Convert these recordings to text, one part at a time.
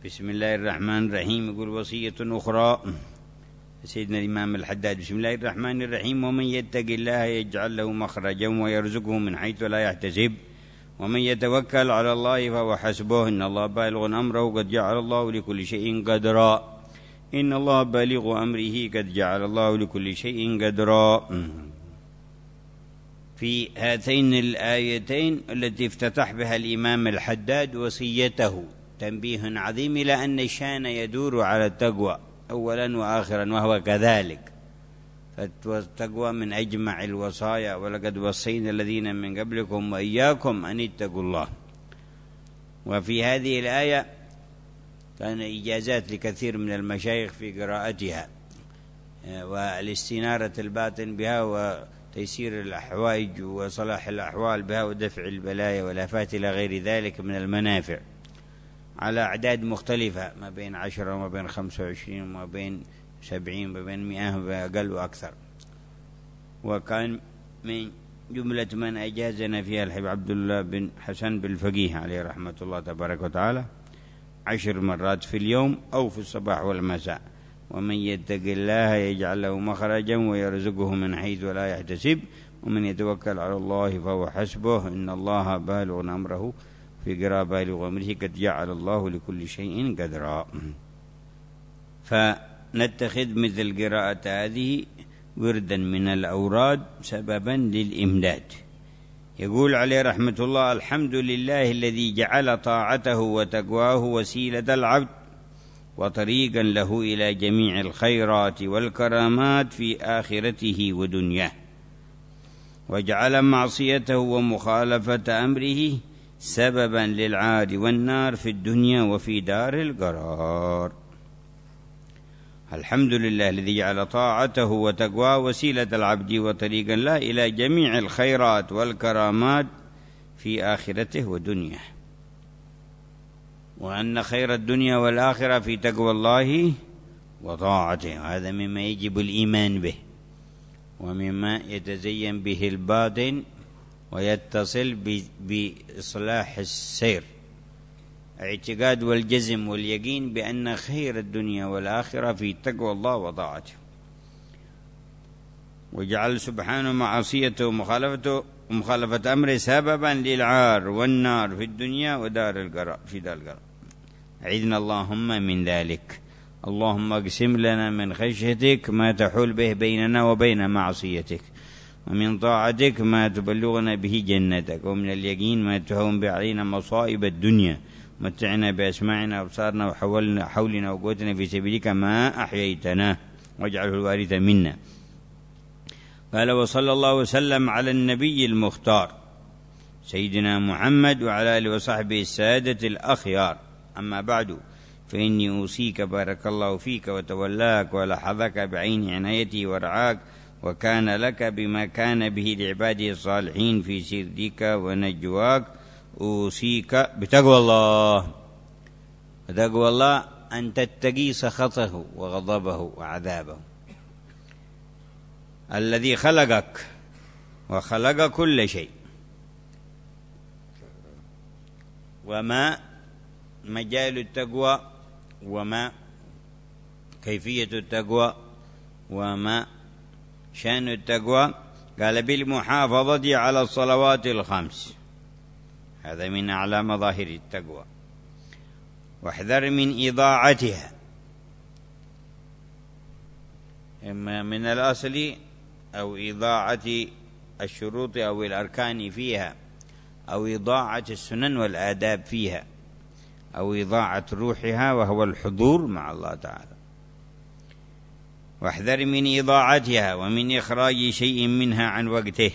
بسم الله الرحمن الرحيم. يقول وصية أخرى سيدنا الإمام الحداد: بسم الله الرحمن الرحيم. ومن يتق الله يجعل له مخرجا ويرزقه من حيث لا يحتسب ومن يتوكل على الله فهو حسبه إن الله بالغ أمره قد جعل الله لكل شيء قدرا. إن الله بالغ أمره قد جعل الله لكل شيء قدرا. في هاتين الآيتين التي افتتح بها الإمام الحداد وصيته تنبيه عظيم إلى أن الشأن يدور على التقوى أولا وآخرا، وهو كذلك، فالتقوى من أجمع الوصايا: ولقد وصينا الذين من قبلكم وإياكم أن اتقوا الله. وفي هذه الآية كان إجازات لكثير من المشايخ في قراءتها والاستنارة الباطن بها وتيسير الأحوائج وصلاح الأحوال بها ودفع البلايا والآفات إلى غير ذلك من المنافع على أعداد مختلفة، ما بين 10 وما بين 25 وما بين 70 وما بين 100 وأقل وأكثر. وكان من جملة من أجازنا فيها الحبيب عبد الله بن حسن بالفقيه عليه رحمة الله تبارك وتعالى 10 مرات في اليوم أو في الصباح والمساء: ومن يتق الله يجعل له مخرجا ويرزقه من حيث لا يحتسب ومن يتوكل على الله فهو حسبه إن الله بالغ أمره. في قراءة بالغ أمره قد جعل الله لكل شيء قدرا. فنتخذ مثل قراءة هذه وردا من الأوراد سببا للإمداد. يقول عليه رحمة الله: الحمد لله الذي جعل طاعته وتقواه وسيلة العبد وطريقا له إلى جميع الخيرات والكرامات في آخرته ودنياه، وجعل معصيته ومخالفة أمره سببا للعار والنار في الدنيا وفي دار القرار. الحمد لله الذي جعل طاعته وتقواه وسيلة العبد وطريقا له إلى جميع الخيرات والكرامات في آخرته ودنياه، وأن خير الدنيا والآخرة في تقوى الله وطاعته. هذا مما يجب الإيمان به ومما يتزين به الباطن ويتصل بإصلاح السير، اعتقاد والجزم واليقين بأن خير الدنيا والآخرة في تقوى الله وطاعته. وجعل سبحانه معصيته ومخالفة أمره سببا للعار والنار في الدنيا ودار القرار في دار القرار. أعذنا اللهم من ذلك. اللهم اقسم لنا من خشيتك ما تحول به بيننا وبين معصيتك، ومن طاعتك ما تبلغنا به جنتك، ومن اليقين ما تهون به علينا مصائب الدنيا. متعنا بأسماعنا وأبصارنا وحولنا وقوتنا في سبيلك ما أحييتنا واجعله الوارث منا. قال: وصلى الله وسلم على النبي المختار سيدنا محمد وعلى آله وصحبه السادة الأخيار. أما بعد، فإني أوصيك بارك الله فيك وتولاك ولحظك بعين عنايته ورعاك، وكان لك بما كان به لعباده الصالحين في سرك ونجواك. أوصيك بتقوى الله. وتقوى الله أن تتقي سخطه وغضبه وعذابه. الذي خلقك وخلق كل شيء، وما مجال التقوى وما كيفية التقوى وما شأن التقوى. قال: بالمحافظة على الصلوات الخمس، هذا من أعلى مظاهر التقوى. واحذر من إضاعتها، إما من الأصل أو إضاعة الشروط أو الأركان فيها، أو إضاعة السنن والآداب فيها، أو إضاعة روحها وهو الحضور مع الله تعالى. واحذر من إضاعتها ومن إخراج شيء منها عن وقته،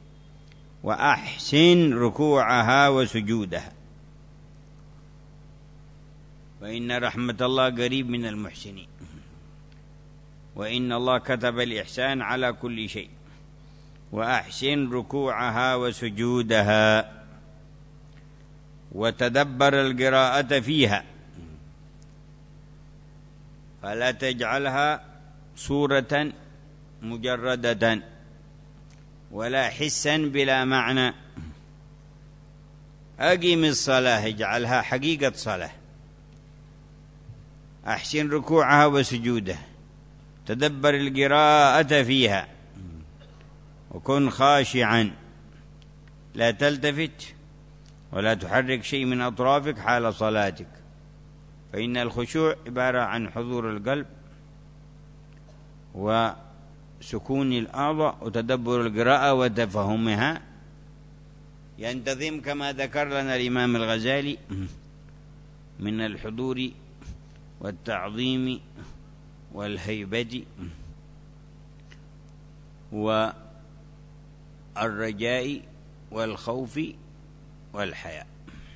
وأحسن ركوعها وسجودها، وإن رحمة الله قريب من المحسنين، وإن الله كتب الإحسان على كل شيء. وأحسن ركوعها وسجودها، وتدبر القراءة فيها، فلا تجعلها صورة مجردة ولا حسا بلا معنى. أقيم الصلاة، اجعلها حقيقة صلاة، أحسن ركوعها وسجودها، تدبر القراءة فيها، وكن خاشعا، لا تلتفت ولا تحرك شيء من أطرافك حال صلاتك، فإن الخشوع عبارة عن حضور القلب وسكون الأعضاء وتدبر القراءة وتفهمها. ينتظم كما ذكر لنا الإمام الغزالي من الحضور والتعظيم والهيبة والرجاء والخوف والحياء.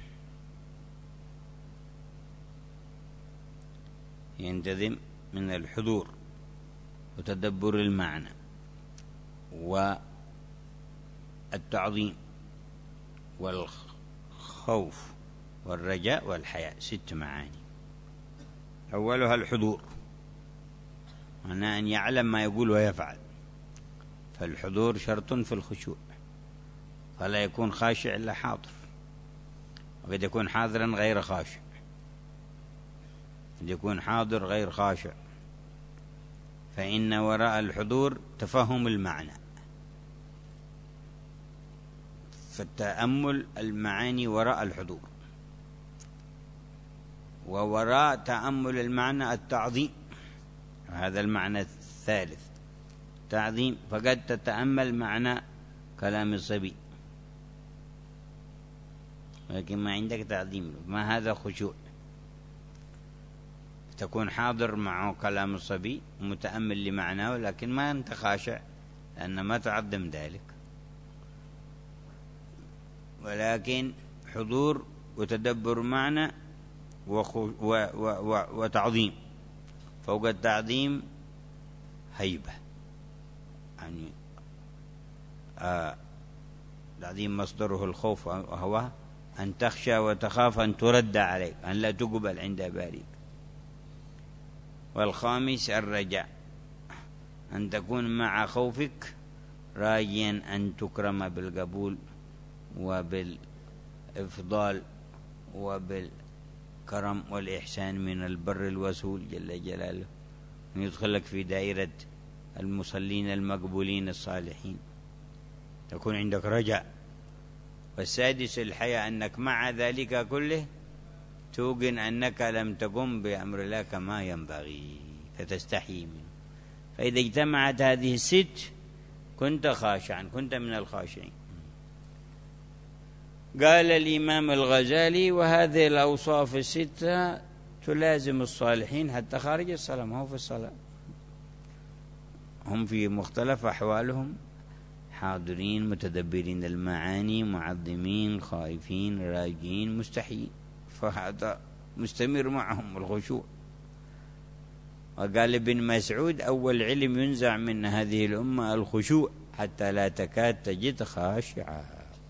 ينتظم من الحضور وتدبر المعنى والتعظيم والخوف والرجاء والحياء، 6 معاني. أولها الحضور، معناه أن يعلم ما يقول ويفعل، فالحضور شرط في الخشوع، فلا يكون خاشع إلا حاضر، وقد يكون حاضرا غير خاشع، قد يكون حاضر غير خاشع، فإن وراء الحضور تفهم المعنى، فالتأمل المعاني وراء الحضور، ووراء تأمل المعنى التعظيم، هذا المعنى الثالث، تعظيم، فقد تتأمل معنى كلام الصبي لكن ما عندك تعظيم، ما هذا خشوع. تكون حاضر مع كلام الصبي متأمل لمعناه، لكن ما أنت خاشع لأن ما تعظم ذلك، ولكن حضور وتدبر معنى وتعظيم، فوق التعظيم هيبة، يعني تعظيم مصدره الخوف، وهو أن تخشى وتخاف أن ترد عليك، أن لا تقبل عند بارئك. والخامس الرجاء، أن تكون مع خوفك راجيا أن تكرم بالقبول وبالإفضال وبالكرم والإحسان من البر الوسول جل جلاله، أن يدخلك في دائرة المصلين المقبولين الصالحين، تكون عندك رجاء. والسادس الحياء، أنك مع ذلك كله توقن أنك لم تقم بأمر الله كما ينبغي فتستحي منه، فإذا اجتمعت هذه 6 كنت خاشعا، كنت من الخاشعين. قال الإمام الغزالي: وهذه الأوصاف 6 تلازم الصالحين حتى خارج الصلاة، ما هو في الصلاة، هم في مختلف أحوالهم حاضرين متدبرين المعاني معظمين خائفين راجين مستحيين، فهذا مستمر معهم الخشوع. وقال ابن مسعود: أول علم ينزع من هذه الأمة الخشوع حتى لا تكاد تجد خاشعا.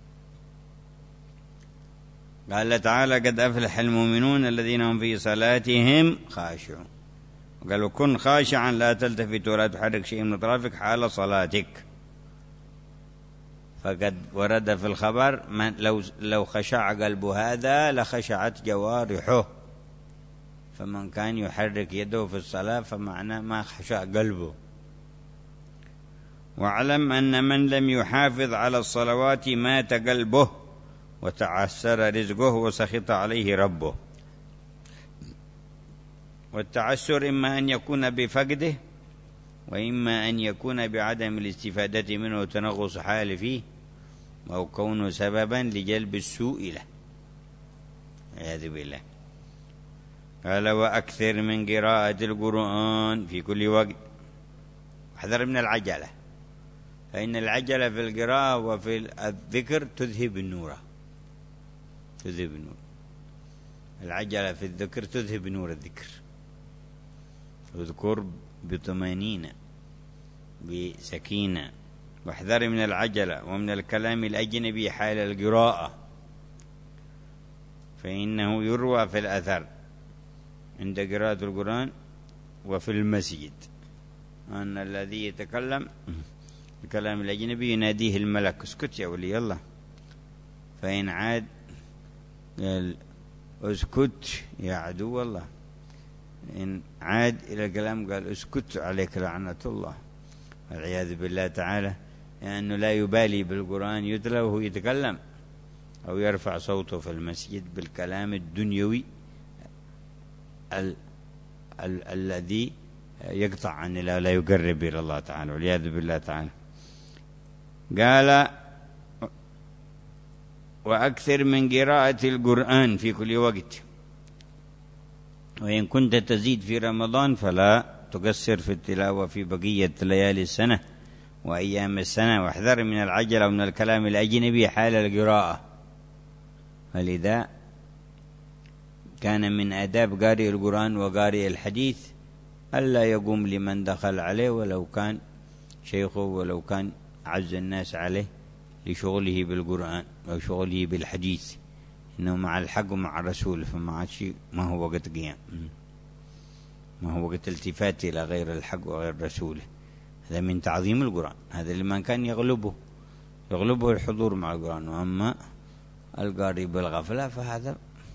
قال تعالى: قد أفلح المؤمنون الذين هم في صلاتهم خاشعون. وقال: كن خاشعا لا تلتفت ولا تحرك شيء من أطرافك حال صلاتك. فقد ورد في الخبر: لو خشع قلب هذا لخشعت جوارحه، فمن كان يحرك يده في الصلاة فمعناه ما خشع قلبه. واعلم أن من لم يحافظ على الصلوات مات قلبه وتعسر رزقه وسخط عليه ربه. والتعسر إما أن يكون بفقده، وإما أن يكون بعدم الاستفادة منه وتنغص حال فيه، أو كونه سببا لجلب السوء له، والعياذ بالله. قال: وأكثر من قراءة القرآن في كل وقت، واحذر من العجلة، فإن العجلة في القراءة وفي الذكر تذهب النور، تذهب النور. العجلة في الذكر تذهب نور الذكر. اذكر بطمأنينة بسكينة، واحذر من العجلة ومن الكلام الأجنبي حال القراءة، فإنه يروى في الأثر عند قراءة القرآن وفي المسجد أن الذي يتكلم الكلام الأجنبي يناديه الملك: اسكت يا ولي الله، فإن عاد قال: اسكت يا عدو الله. إن عاد إلى الكلام قال اسكت عليك لعنة الله والعياذ بالله تعالى، لأنه لا يبالي بالقرآن يتلى وهو يتكلم أو يرفع صوته في المسجد بالكلام الدنيوي الذي يقطع عن الله، لا يقرب إلى الله تعالى والعياذ بالله تعالى. قال وأكثر من قراءة القرآن في كل وقت، وإن كنت تزيد في رمضان فلا تقصر في التلاوة في بقية ليالي السنة وأيام السنة، واحذر من العجلة ومن الكلام الأجنبي حال القراءة. ولذا كان من آداب قارئ القرآن وقارئ الحديث ألا يقوم لمن دخل عليه ولو كان شيخه ولو كان أعز الناس عليه لشغله بالقرآن أو شغله بالحديث، إنه مع الحق ومع الرسول، فما شيء ما هو وقت قيام، ما هو وقت التفات إلى غير الحق وغير رسوله. هذا من تعظيم القرآن، هذا لمن كان يغلبه الحضور مع القرآن. وأما القارئ بالغفلة فهذا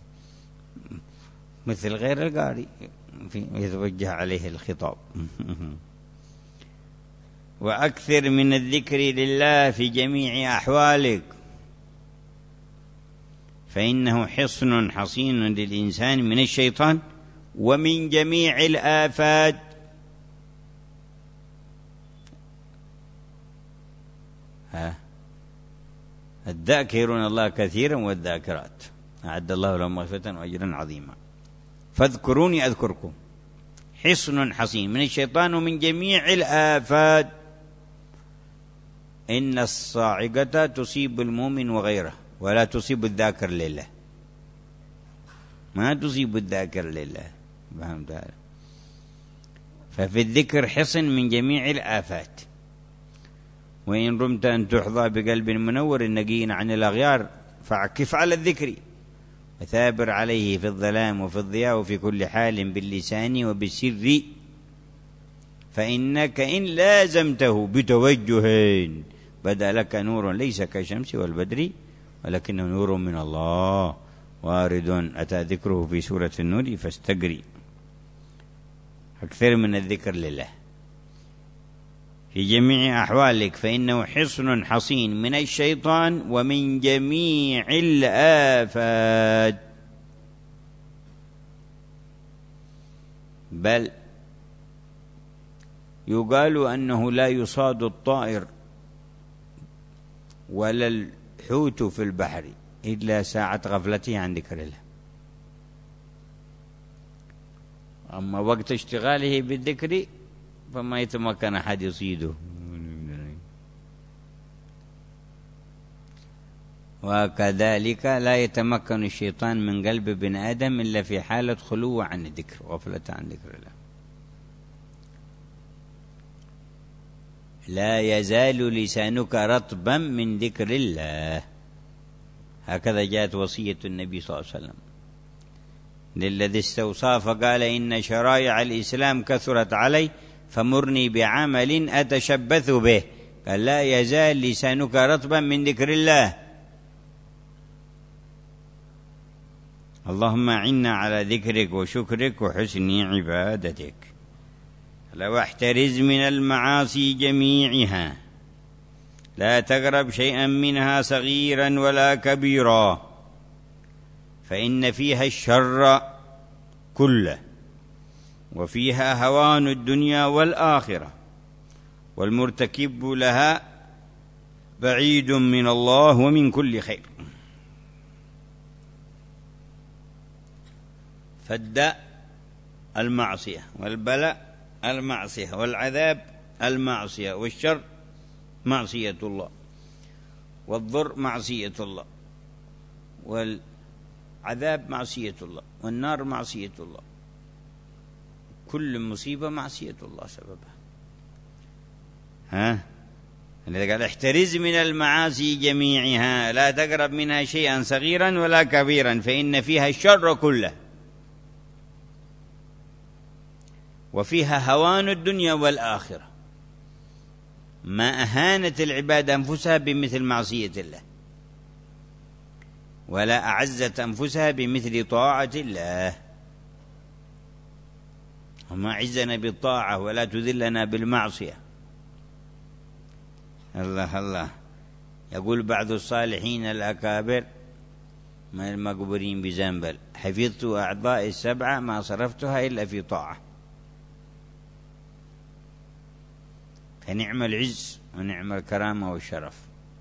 مثل غير القارئ يتوجه عليه الخطاب. وأكثر من الذكر لله في جميع أحوالك، فإنه حصن حصين للإنسان من الشيطان ومن جميع الآفات. الذاكرون الله كثيرا والذاكرات أعد الله لهم مغفرة وأجرا عظيما. فاذكروني أذكركم، حصن حصين من الشيطان ومن جميع الآفات. إن الصاعقة تصيب المؤمن وغيره ولا تصيب الذاكر لله، ما تصيب الذاكر لله، فهمت هذا؟ ففي الذكر حصن من جميع الآفات. وإن رمت أن تحظى بقلب منور نقي عن الأغيار فاعكف على الذكر وثابر عليه في الظلام وفي الضياء وفي كل حال باللسان وبالسر، فإنك إن لازمته بتوجه بدا لك نور ليس كالشمس والبدر ولكنه نور من الله وارد أتى ذكره في سورة النور فاستقري. أكثر من الذكر لله في جميع أحوالك، فإنه حصن حصين من الشيطان ومن جميع الآفات. بل يقال أنه لا يصاد الطائر ولا الحوت في البحر إلا ساعة غفلته عن ذكر الله، أما وقت اشتغاله بالذكر فما يتمكن أحد يصيده. وكذلك لا يتمكن الشيطان من قلب ابن آدم إلا في حالة خلو عن الذكر وغفلة عن ذكر الله. لا يزال لسانك رطبا من ذكر الله، هكذا جاءت وصية النبي صلى الله عليه وسلم للذي استوصى فقال إن شرائع الإسلام كثرت علي فمرني بعمل أتشبث به، قال لا يزال لسانك رطبا من ذكر الله. اللهم أعنا على ذكرك وشكرك وحسن عبادتك. لو احترز من المعاصي جميعها، لا تقرب شيئا منها صغيرا ولا كبيرا، فإن فيها الشر كله، وفيها هوان الدنيا والآخرة، والمرتكب لها بعيد من الله ومن كل خير. فالداء المعصية، والبلاء المعصية، والعذاب المعصية، والشر معصية الله، والضر معصية الله، والعذاب معصية الله، والنار معصية الله. كل مصيبة معصية الله سببها. الذي قال احترز من المعاصي جميعها، لا تقرب منها شيئا صغيرا ولا كبيرا، فإن فيها الشر كله، وفيها هوان الدنيا والآخرة. ما أهانت العباد أنفسها بمثل معصية الله، ولا أعزت أنفسها بمثل طاعة الله. وما عزنا بالطاعة ولا تذلنا بالمعصية. الله الله. يقول بعض الصالحين الأكابر من المقبورين بزنبل: حفظت أعضاء السبعة ما صرفتها إلا في طاعة. فنعم العز ونعم الكرامة والشرف.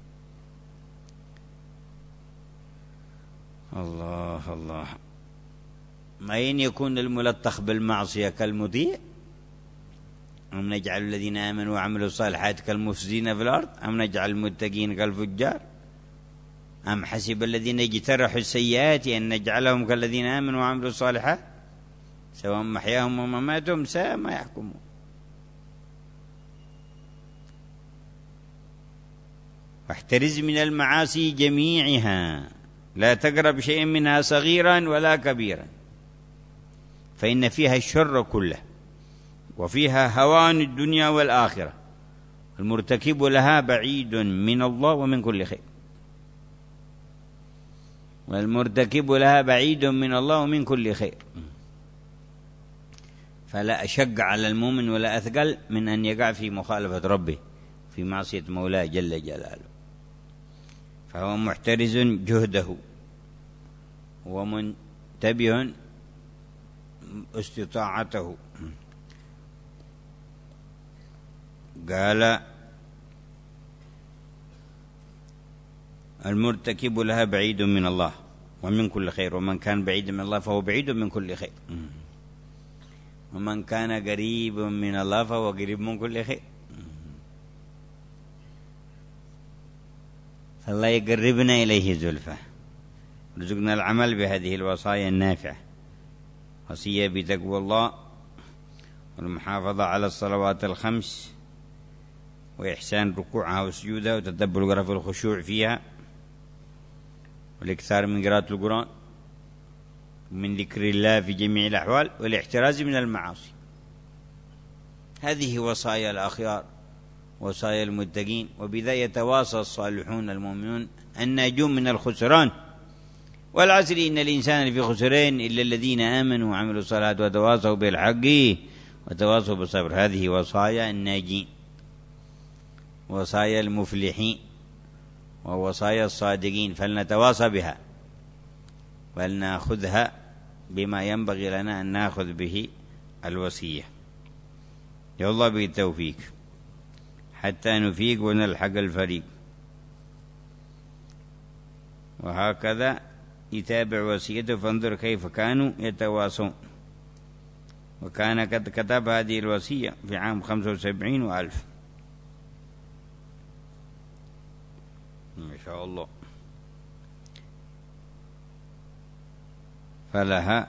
الله الله. أين يكون الملطخ بالمعصية كالمطيع؟ أم نجعل الذين آمنوا وعملوا الصالحات كالمفسدين في الأرض أم نجعل المتقين كالفجار أم حسب الذين اجترحوا السيئات أن نجعلهم كالذين آمنوا وعملوا الصالحات سواء محياهم ومماتهم ساء ما يحكمون. واحترز من المعاصي جميعها، لا تقرب شيئا منها صغيرا ولا كبيرا، فإن فيها الشر كله، وفيها هوان الدنيا والآخرة، المرتكب لها بعيد من الله ومن كل خير. والمرتكب لها بعيد من الله ومن كل خير. فلا أشق على المؤمن ولا أثقل من أن يقع في مخالفة ربه في معصية مولاه جل جلاله. فهو محترز جهده ومنتبه استطاعته. قال: المرتكب لها بعيد من الله ومن كل خير، ومن كان بعيد من الله فهو بعيد من كل خير، ومن كان قريب من الله فهو قريب من كل خير. فالله يقربنا إليه زلفى، رزقنا العمل بهذه الوصايا النافعة: وصية بتقوى الله، والمحافظة على الصلوات الخمس، وإحسان ركوعها وسجودها، وتدبر القرآن في الخشوع فيها، والإكثار من قراءة القرآن ومن ذكر الله في جميع الأحوال، والاحتراز من المعاصي. هذه وصايا الأخيار، وصايا المتقين، وبذا يتواصى الصالحون المؤمنون الناجون من الخسران. والعصر إن الإنسان لفي خسرين إلا الذين آمنوا وعملوا الصالحات وتواصوا بالحق وتواصوا بالصبر. هذه وصايا الناجين، وصايا المفلحين، ووصايا الصادقين، فلنتواصى بها ولنأخذها بما ينبغي لنا أن نأخذ به الوصية. يا الله بالتوفيق حتى نفيق ونلحق الفريق. وهكذا يتابع وصيته، فانظر كيف كانوا يتواصون. وكان قد كتب هذه الوصية في عام 75 وألف. ما شاء الله. فلها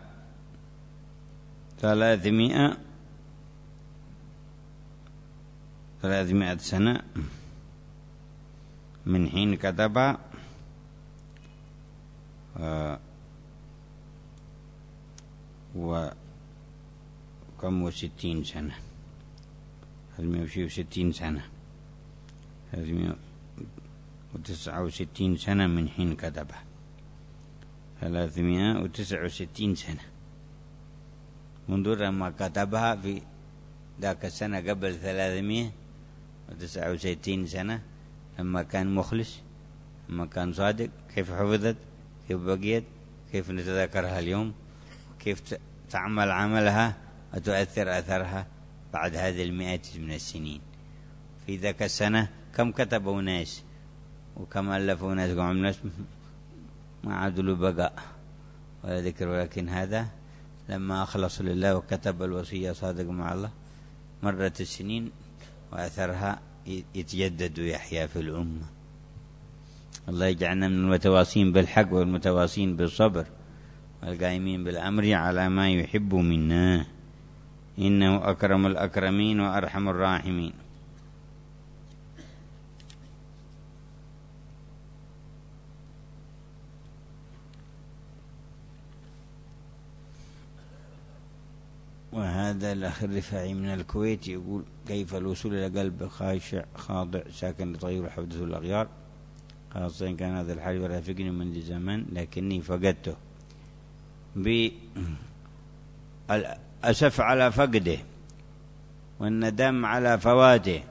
300 سنة من حين كتبها، وكم 60 سنة، 360 سنة، 369 سنة من حين كتبها، 369 سنة منذ لما كتبها في ذاك السنة قبل 369 سنة، لما كان مخلص، لما كان صادق. كيف حفظت، كيف بقيت، كيف نتذكرها اليوم، كيف تعمل عملها وتؤثر أثرها بعد هذه 100 من السنين. في ذاك السنة كم كتبوا ناس وكم ألفوا ناس وكم ناس ما عدلوا بقاء ولا ذكر، ولكن هذا لما أخلص لله وكتب الوصية صادق مع الله مرت السنين وأثرها يتجدد ويحيا في الأمة. الله يجعلنا من المتواصين بالحق والمتواصين بالصبر والقائمين بالأمر على ما يحب منا، إنه أكرم الأكرمين وأرحم الراحمين. وهذا الأخ الرفاعي من الكويت يقول: كيف الوصول إلى قلب خاشع خاضع ساكن لتغير الحدث والأغيار، خاصة إن كان هذا الحال يرافقني منذ زمان لكني فقدته. والأسف على فقده، والندم على فواته،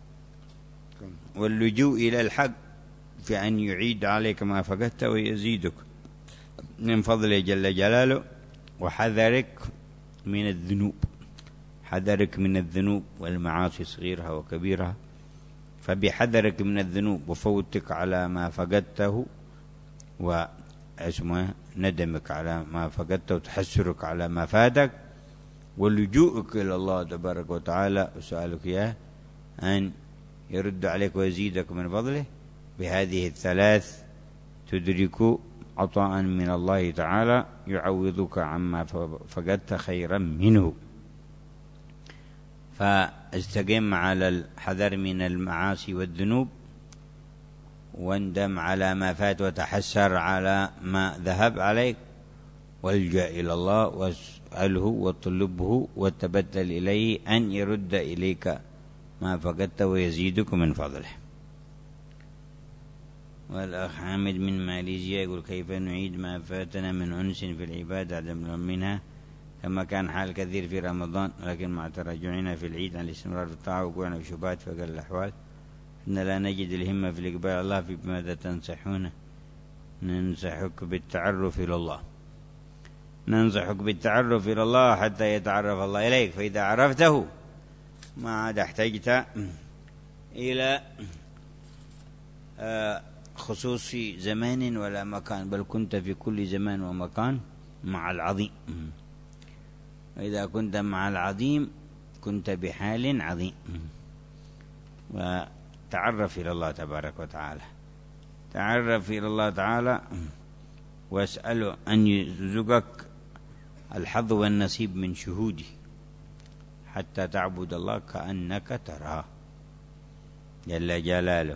واللجوء إلى الحق في أن يعيد عليك ما فقدت ويزيدك من فضله جل جلاله. وحذرك من الذنوب، حذرك من الذنوب والمعاصي صغيرها وكبيرها. فبحذرك من الذنوب وفوتك على ما فقدته واسمه ندمك على ما فقدته وتحسرك على ما فاتك ولجوءك إلى الله تبارك وتعالى وسؤالك إياه أن يرد عليك ويزيدك من فضله، بهذه الثلاث تدرك عطاء من الله تعالى يعوضك عما فقدت خيرا منه. فاستقم على الحذر من المعاصي والذنوب، واندم على ما فات وتحسر على ما ذهب عليك، والجأ إلى الله واسأله واطلبه وتبتل إليه أن يرد إليك ما فقدت ويزيدك من فضله. والأخ حامد من ماليزيا يقول: كيف نعيد ما فاتنا من أنس في العبادة عدم منها، كما كان حال كثير في رمضان، لكن مع تراجعنا في العيد عن الاستمرار في الطاعة وقوعنا في شبهات في أقل الأحوال إن لا نجد الهمة في الإقبال على الله. في ماذا تنصحون؟ ننصحك بالتعرف إلى الله، ننصحك بالتعرف إلى الله حتى يتعرف الله إليك، فإذا عرفته ما عاد احتجت إلى خصوص زمان ولا مكان، بل كنت في كل زمان ومكان مع العظيم. وإذا كنت مع العظيم كنت بحال عظيم. وتعرف إلى الله تبارك وتعالى، تعرف إلى الله تعالى واسأله أن يرزقك الحظ والنصيب من شهوده حتى تعبد الله كأنك تراه جل جلاله.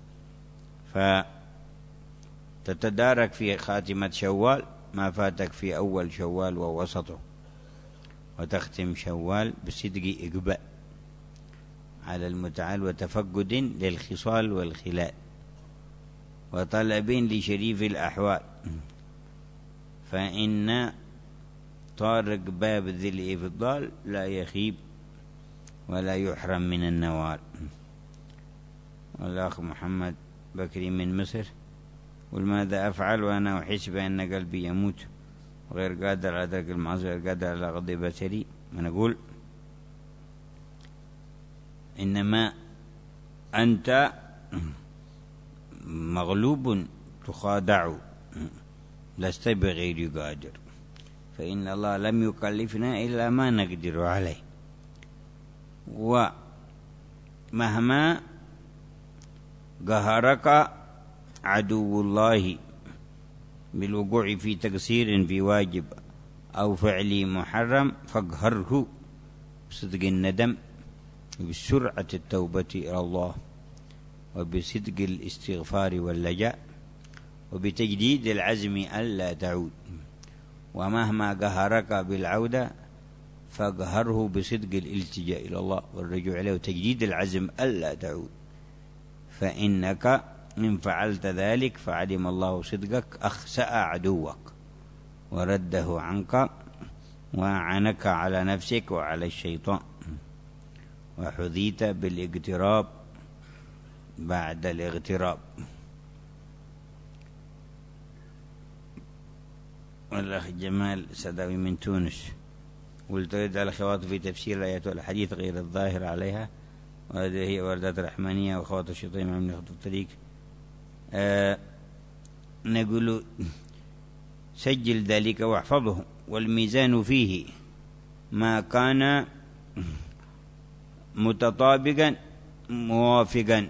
فتتدارك في خاتمة شوال ما فاتك في أول شوال ووسطه، وتختم شوال بصدق إقبال على المتعال وتفقد للخصال والخلال وطلب لشريف الأحوال، فإن طارق باب ذي الإفضال لا يخيب ولا يحرم من النوال. والأخ محمد بكري من مصر: ولماذا أفعل وأنا أحس بأن قلبي يموت وغير قادر على ترك المعاصي وغير قادر على غض بصري؟ ونقول: إنما أنت مغلوب تخادع، لست بغير قادر، فإن الله لم يكلفنا إلا ما نقدر عليه. ومهما قهرك عدو الله بالوقوع في تقصير في واجب أو فعل محرم فاقهره بصدق الندم وبسرعة التوبة إلى الله وبصدق الاستغفار واللجاء وبتجديد العزم ألا تعود. ومهما قهرك بالعودة فاقهره بصدق الالتجاء إلى الله والرجوع إليه وتجديد العزم ألا تعود، فإنك إن فعلت ذلك فعلم الله صدقك أخسأ عدوك ورده عنك وعنك على نفسك وعلى الشيطان، وحذيت بالاقتراب بعد الاغتراب. والأخ جمال سداوي من تونس: ولترد على خواطر في تفسير الآيات والحديث غير الظاهر عليها، وهذه هي واردات الرحمانية وخواطر الشيطان من خط الطريق. نقول سجل ذلك واحفظه، والميزان فيه ما كان متطابقا موافقا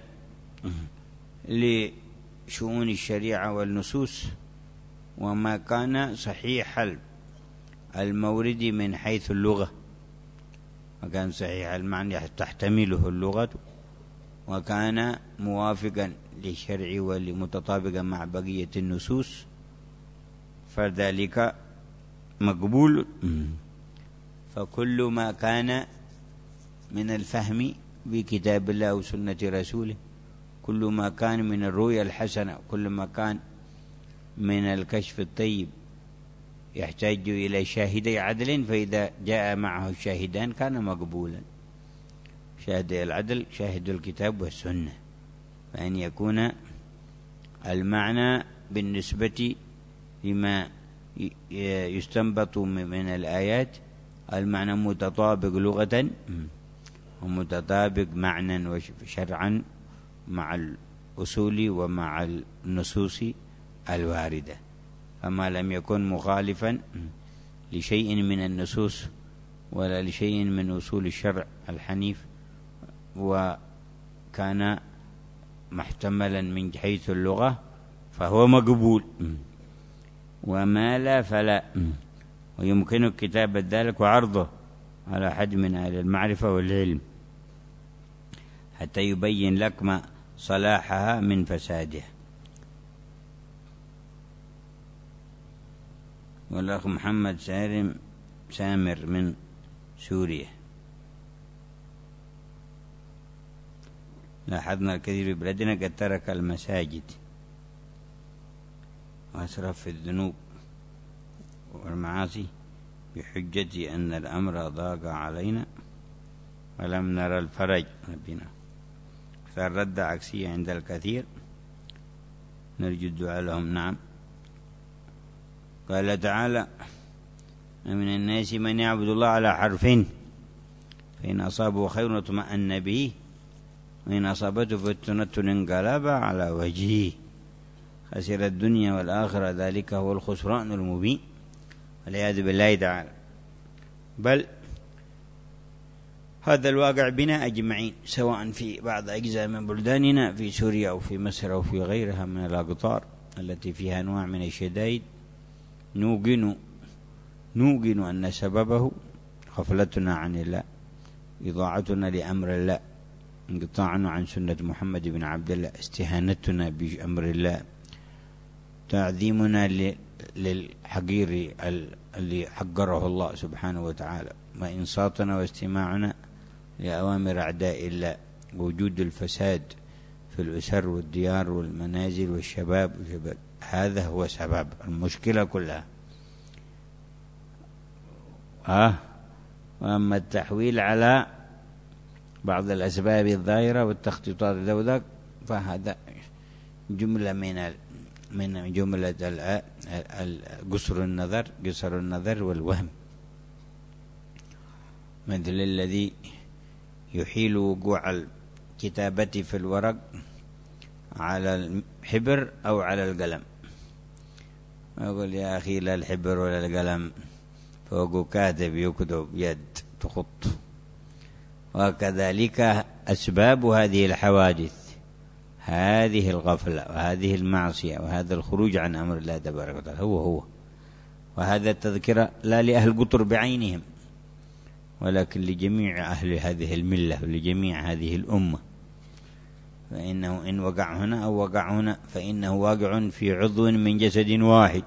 لشؤون الشريعة والنصوص، وما كان صحيح المورد من حيث اللغة، وكان صحيح المعنى تحتمله اللغة، وكان موافقا للشرع ولمتطابقا مع بقية النصوص، فذلك مقبول. فكل ما كان من الفهم بكتاب الله وسنة رسوله، كل ما كان من الرؤيا الحسنة، كل ما كان من الكشف الطيب يحتاج إلى شاهدي عدل، فإذا جاء معه الشاهدان كان مقبولا. شاهدي العدل شاهد الكتاب والسنة، فأن يكون المعنى بالنسبة لما يستنبط من الآيات المعنى متطابق لغة ومتطابق معنى وشرعا مع الأصول ومع النصوص الواردة. فما لم يكن مخالفا لشيء من النصوص ولا لشيء من أصول الشرع الحنيف، وكان محتملا من حيث اللغة، فهو مقبول، وما لا فلا. ويمكنك كتابة ذلك وعرضه على حد من أهل المعرفة والعلم حتى يبين لك ما صلاحها من فسادها. والأخ محمد سامر من سوريا: لاحظنا الكثير في بلادنا قد ترك المساجد وأسرف في الذنوب والمعاصي بحجة أن الأمر ضاق علينا ولم نرى الفرج ربنا. صار رد عكسية عند الكثير، نرجو الدعاء لهم. نعم. قال تعالى: ومن الناس من يعبد الله على حرف، فإن أصابه خير اطمأن به وإن أصابته فتنة انقلب على وجهه خسر الدنيا والآخرة ذلك هو الخسران المبين، والعياذ بالله تعالى. بل هذا الواقع بنا أجمعين، سواء في بعض أجزاء من بلداننا في سوريا أو في مصر أو في غيرها من الأقطار التي فيها أنواع من الشدائد. نوقن أن سببه غفلتنا عن الله، إضاعتنا لأمر الله، انقطاعنا عن سنة محمد بن عبد الله، استهانتنا بأمر الله، تعظيمنا للحقير اللي حقره الله سبحانه وتعالى، وإنصاتنا واستماعنا لأوامر أعداء الله، وجود الفساد في الأسر والديار والمنازل والشباب. هذا هو سبب المشكلة كلها. وأما التحويل على بعض الأسباب الظاهرة والتخطيطات ذوذاك فهذا جملة من جملة قصر النظر والوهم، مثل الذي يحيل وقوع الكتابة في الورق على الحبر أو على القلم، أقول يا أخي لا الحبر ولا القلم، فوق كاتب يكتب يد تخط. وكذلك أسباب هذه الحوادث، هذه الغفلة وهذه المعصية وهذا الخروج عن أمر الله تبارك وتعالى هو. وهذا التذكرة لا لأهل قطر بعينهم، ولكن لجميع أهل هذه الملة ولجميع هذه الأمة. فإنه إن وقع هنا أو وقع هنا فإنه واقع في عضو من جسد واحد،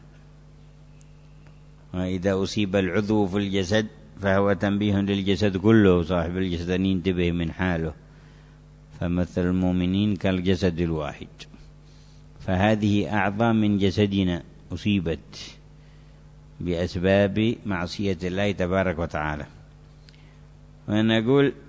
وإذا أصيب العضو في الجسد فهو تنبيه للجسد كله، صاحب الجسد أن ينتبه من حاله. فمثل المؤمنين كالجسد الواحد، فهذه أعضاء من جسدنا أصيبت بأسباب معصية الله تبارك وتعالى. ونقول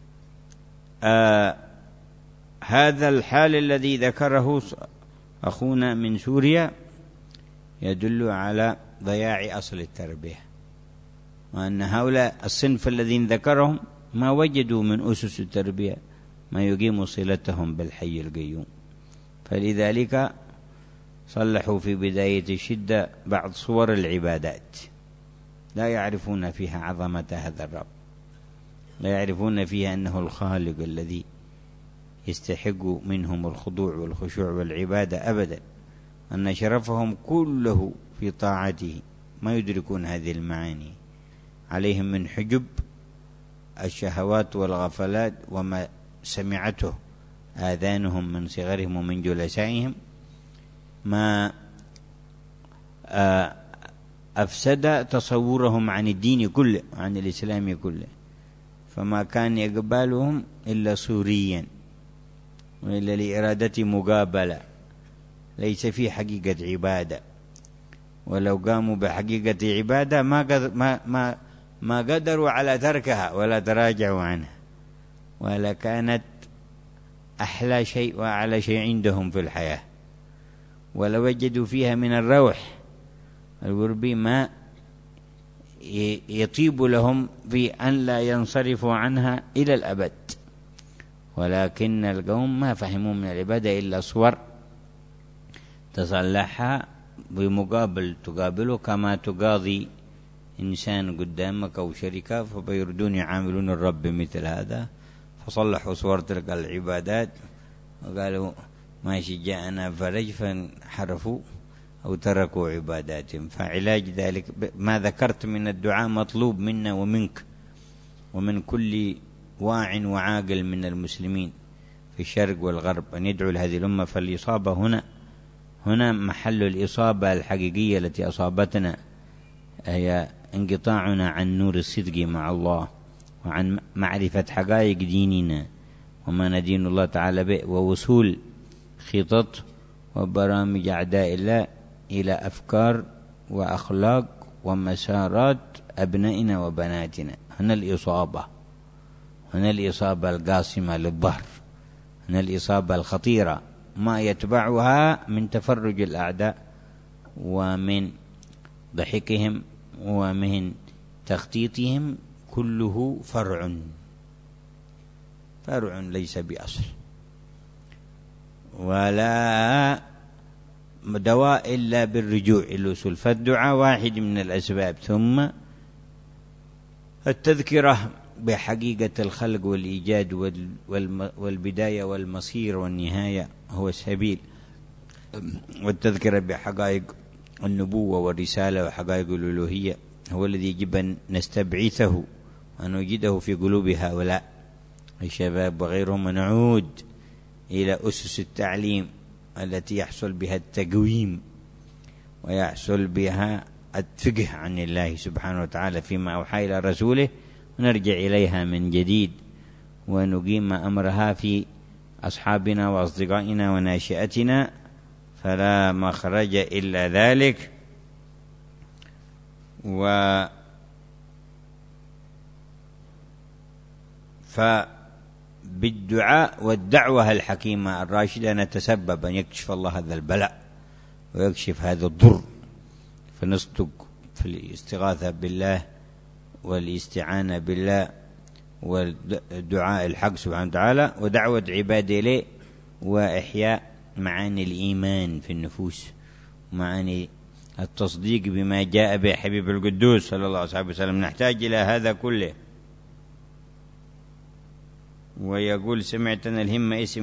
هذا الحال الذي ذكره أخونا من سوريا يدل على ضياع أصل التربية، وأن هؤلاء الصنف الذين ذكرهم ما وجدوا من أسس التربية ما يقيم صلتهم بالحي القيوم. فلذلك صلحوا في بداية الشدة بعض صور العبادات، لا يعرفون فيها عظمة هذا الرب، لا يعرفون فيها أنه الخالق الذي يستحق منهم الخضوع والخشوع والعبادة أبدا، أن شرفهم كله في طاعته. ما يدركون هذه المعاني، عليهم من حجب الشهوات والغفلات وما سمعته آذانهم من صغرهم ومن جلسائهم، ما أفسد تصورهم عن الدين كله وعن الإسلام كله، فما كان يقبلهم إلا صوريا وإلا لإرادة مقابلة، ليس في حقيقة عبادة. ولو قاموا بحقيقة عبادة ما قدروا على تركها ولا تراجعوا عنها، ولا كانت أحلى شيء وأعلى شيء عندهم في الحياة، ولو وجدوا فيها من الروح القرب ما يطيب لهم في أن لا ينصرفوا عنها إلى الأبد. ولكن القوم ما فهموا من العبادة إلا صور تصلحها بمقابل تقابله كما تقاضي إنسان قدامك أو شركة، فبيردون يعاملون الرب بمثل هذا، فصلحوا صور تلك العبادات وقالوا ما جاءنا فرج، فانحرفوا أو تركوا عباداتهم. فعلاج ذلك ما ذكرت من الدعاء مطلوب منا ومنك ومن كل واع وعاقل من المسلمين في الشرق والغرب أن يدعو لهذه الأمة. فالإصابة هنا محل الإصابة الحقيقية التي أصابتنا هي انقطاعنا عن نور الصدق مع الله، وعن معرفة حقائق ديننا وما ندين الله تعالى به، ووصول خطط وبرامج أعداء الله إلى أفكار وأخلاق ومسارات أبنائنا وبناتنا. هنا الإصابة القاصمة للظهر، هنا الإصابة الخطيرة، ما يتبعها من تفرج الأعداء ومن ضحكهم ومن تخطيطهم كله فرع ليس بأصل، ولا دواء إلا بالرجوع إلى الأصول. فالدعاء واحد من الأسباب، ثم التذكرة بحقيقة الخلق والإيجاد والبداية والمصير والنهاية هو السبيل، والتذكرة بحقائق النبوة والرسالة وحقائق الألوهية هو الذي يجب أن نستبعثه ونوجده في قلوب هؤلاء الشباب وغيرهم، ونعود إلى أسس التعليم التي يحصل بها التقويم ويحصل بها الفقه عن الله سبحانه وتعالى فيما أوحى إلى رسوله، ونرجع إليها من جديد ونقيم أمرها في أصحابنا وأصدقائنا وناشئتنا، فلا مخرج إلا ذلك. فبالدعاء والدعوة الحكيمة الراشدة نتسبب أن يكشف الله هذا البلاء ويكشف هذا الضر، فنصدق في الاستغاثة بالله والاستعانة بالله والدعاء الحق سبحانه وتعالى ودعوة عباده إليه، وإحياء معاني الإيمان في النفوس، معاني التصديق بما جاء به حبيب القدوس صلى الله عليه وسلم. نحتاج إلى هذا كله. ويقول سمعت أن الهمة اسم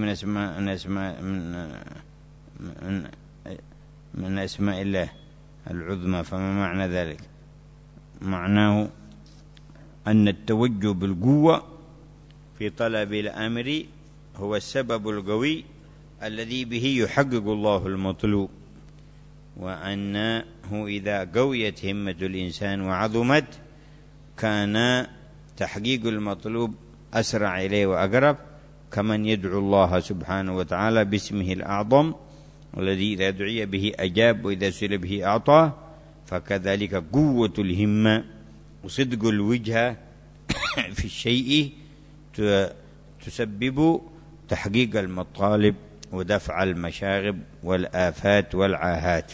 من أسماء الله العظمى، فما معنى ذلك؟ معناه أن التوجه بالقوة في طلب الأمر هو السبب القوي الذي به يحقق الله المطلوب، وأنه إذا قويت همة الإنسان وعظمت كان تحقيق المطلوب أسرع إليه وأقرب، كمن يدعو الله سبحانه وتعالى باسمه الأعظم الذي إذا دعي به أجاب وإذا سئل به أعطاه. فكذلك قوة الهمة وصدق الوجهة في الشيء تسبب تحقيق المطالب ودفع المشاغب والآفات والعاهات.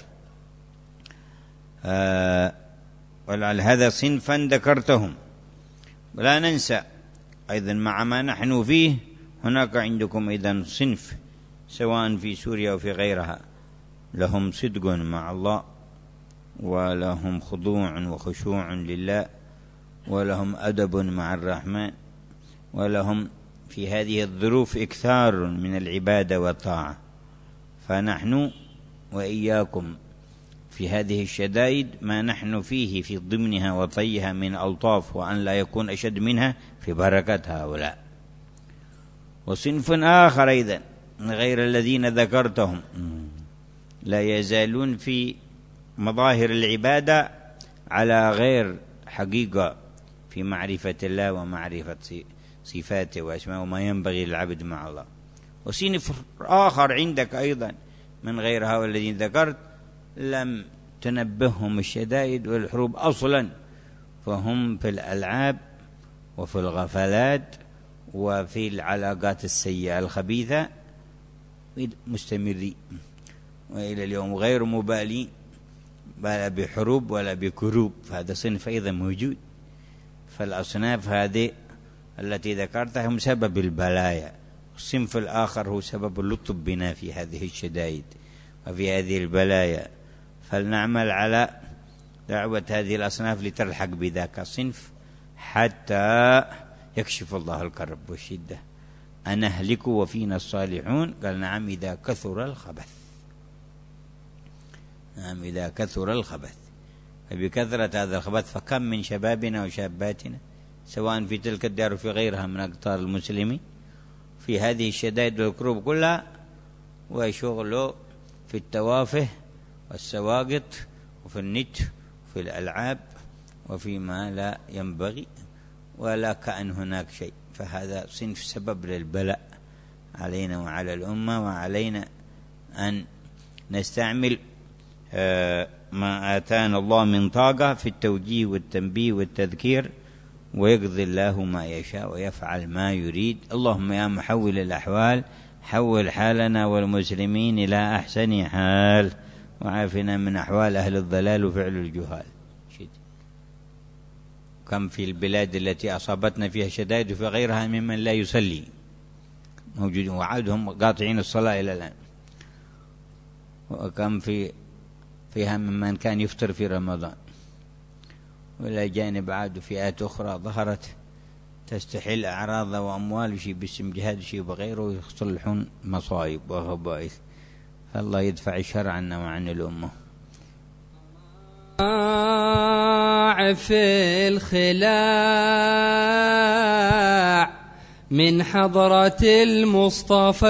ولعل هذا صنفا ذكرتهم. ولا ننسى أيضا مع ما نحن فيه هناك عندكم أيضا صنف سواء في سوريا وفي غيرها لهم صدق مع الله، ولهم خضوع وخشوع لله، ولهم أدب مع الرحمن، ولهم في هذه الظروف إكثار من العبادة والطاعة. فنحن وإياكم في هذه الشدائد ما نحن فيه في ضمنها وطيها من ألطاف، وأن لا يكون أشد منها في بركة هؤلاء. وصنف آخر أيضا غير الذين ذكرتهم لا يزالون في مظاهر العبادة على غير حقيقة في معرفة الله ومعرفة صفاته وأسماءه وما ينبغي للعبد مع الله. وصنف آخر عندك أيضا من غير هؤلاء الذين ذكرت لم تنبههم الشدائد والحروب أصلا، فهم في الألعاب وفي الغفلات وفي العلاقات السيئة الخبيثة مستمرين، وإلى اليوم غير مبالين ولا بحروب ولا بكروب. فهذا صنف أيضا موجود. فالأصناف هذه التي ذكرتها هم سبب البلايا، الصنف الآخر هو سبب اللطف بنا في هذه الشدائد وفي هذه البلايا. فلنعمل على دعوة هذه الأصناف لتلحق بذاك الصنف حتى يكشف الله الكرب والشدة. أنهلك وفينا الصالحون؟ قال نعم إذا كثر الخبث. نعم إذا كثر الخبث. فبكثرة هذا الخبث فكم من شبابنا وشاباتنا سواء في تلك الدار وفي غيرها من أقطار المسلمين في هذه الشدائد والكروب كلها، وشغله في التوافه والسواقط وفي النت وفي الألعاب وفيما لا ينبغي، ولا كأن هناك شيء. فهذا صنف سبب للبلاء علينا وعلى الأمة، وعلينا أن نستعمل ما آتانا الله من طاقة في التوجيه والتنبيه والتذكير، ويقضي الله ما يشاء ويفعل ما يريد. اللهم يا محول الأحوال حول حالنا والمسلمين إلى أحسن حال، وعافنا من أحوال أهل الضلال وفعل الجهال. كم في البلاد التي أصابتنا فيها شدائد وفي غيرها ممن لا يصلي موجودين وعادهم قاطعين الصلاة إلى الآن، وكم فيها ممن كان يفطر في رمضان، ولا جانب عاد فئات أخرى ظهرت تستحل أعراض وأموال شيء باسم جهاد شيء بغيره ويصلحون مصائب وخبائث. فالله يدفع الشر عنا وعن الأمة. في الخلاع من حضرة المصطفى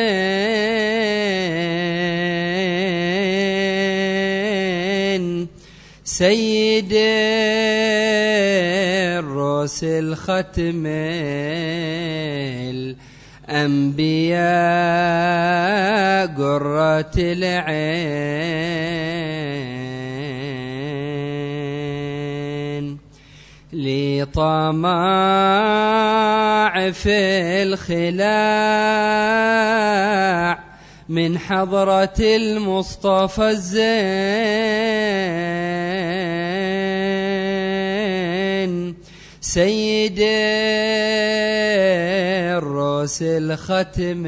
الزين سيد الرسل ختم الأنبياء قرة العين لطماع في الخلاع من حضرة المصطفى الزين سيد الرسل ختم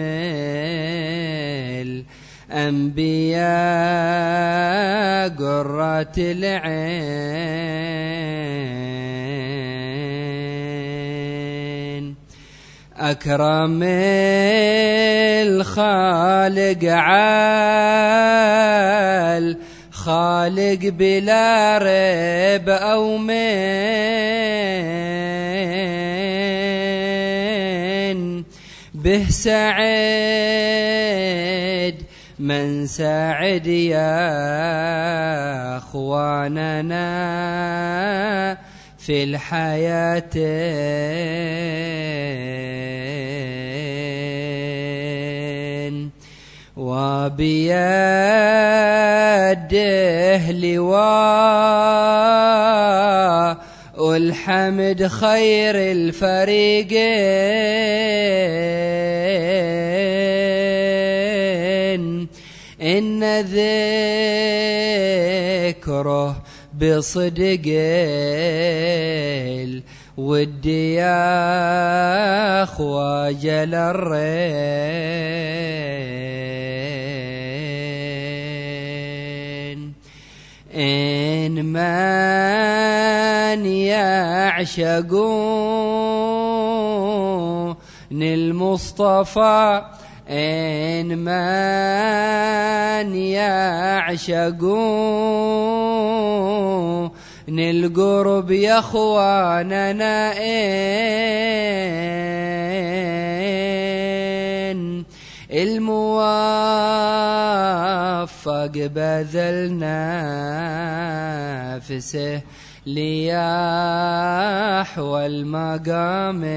الأنبياء قرة العين أكرم الخالق عال خالق بلا ريب أو من به سعيد من سعد يا أخواننا في الحياة وبيده لواء الحمد خير الفريقين إن ذكره بصدق الود يا خواجل الرين إن من يعشقون المصطفى إن من يعشقون القرب يا اخواننا إن الموفق بذل نفسه ليحوى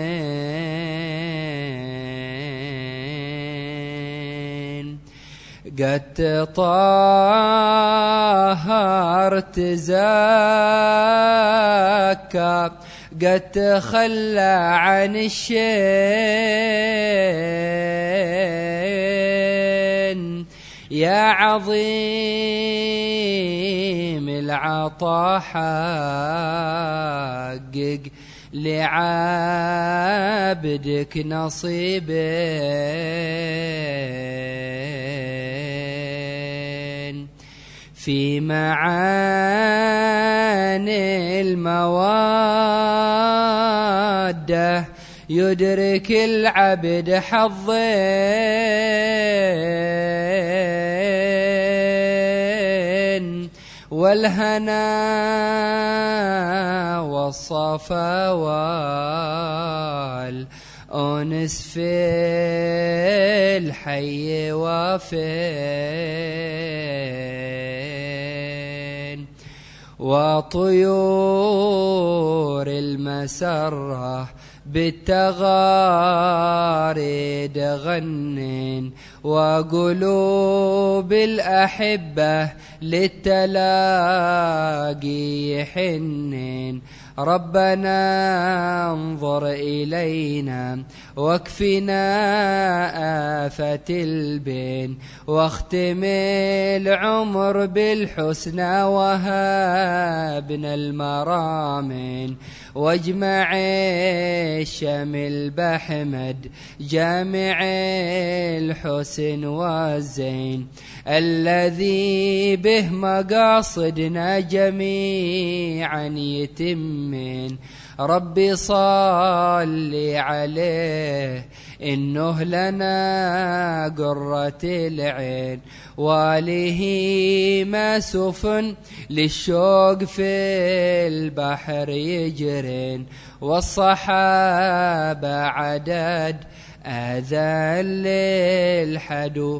المقامين قد تطهر تزكى قد تخلى عن الشين يا عظيم العطا حقق لعبدك نصيبين في معاني المودة يدرك العبد حظين والهنا والصفا والأنس في الحي وفين وطيور المسرة بالتغاريد غنين وقلوب الأحبة للتلاقي حنين ربنا انظر إلينا واكفنا آفة البين واختم العمر بالحسنى وهابنا المرامين واجمع الشمل بحمد جامع الحسن والزين الذي به مقاصدنا جميعا يتمين ربي صل عليه إنه لنا قرة العين وآله ما سفن للشوق في البحر يجرين والصحابة عدد آذان للحدو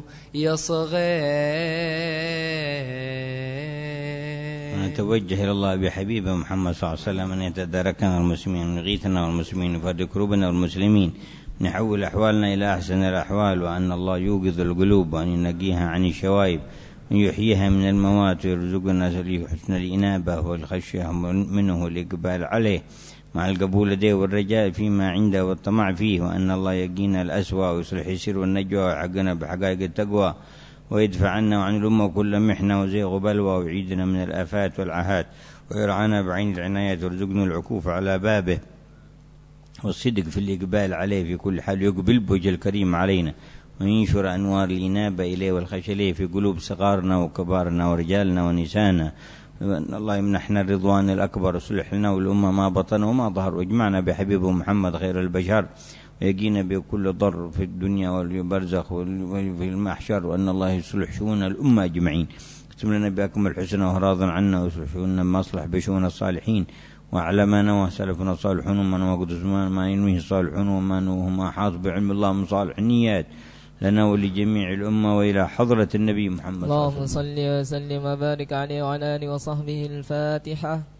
يصغين. نتوجه إلى الله بحبيبه محمد صلى الله عليه وسلم أن يتداركنا المسلمين ويغيثنا والمسلمين ويفرج كروبنا والمسلمين نحول أحوالنا إلى أحسن الأحوال وأن الله يوقظ القلوب وأن ينقيها عن الشوائب وأن يحييها من الموات ويرزقنا حسن الإنابة والخشية منه والإقبال عليه مع القبول لديه والرجاء فيما عنده والطمع فيه وأن الله يقينا الأسوأ ويصلح السر والنجوى ويحقنا بحقائق التقوى ويدفع عنا وعن الأمة كل محنة وزيغ بلوى ويعيدنا من الآفات والعاهات ويرعانا بعين العناية ويرزقنا العكوف على بابه والصدق في الإقبال عليه في كل حال يقبل بوجه الكريم علينا وينشر أنوار الإنابة إليه والخشية إليه في قلوب صغارنا وكبارنا ورجالنا ونسانا وأن الله يمنحنا الرضوان الأكبر ويصلح لنا والأمة ما بطن وما ظهر واجمعنا بحبيبه محمد خير البشر ويقينا بكل ضر في الدنيا والبرزخ وفي المحشر وأن الله يصلح شؤون الأمة أجمعين اختم لنا بأكمل الحسنى وهو راض عنا ويصلح شؤوننا ما أصلح بشؤون الصالحين وعلى ما نوى سلفنا الصالحون وما نوى قدس ما ينويه الصالحون وما نوه ما حاط بعلم الله من صالح النيات لنا ولجميع الأمة وإلى حضرة النبي محمد اللهم صل وسلم وبارك عليه وعلى آله وصحبه. الفاتحة.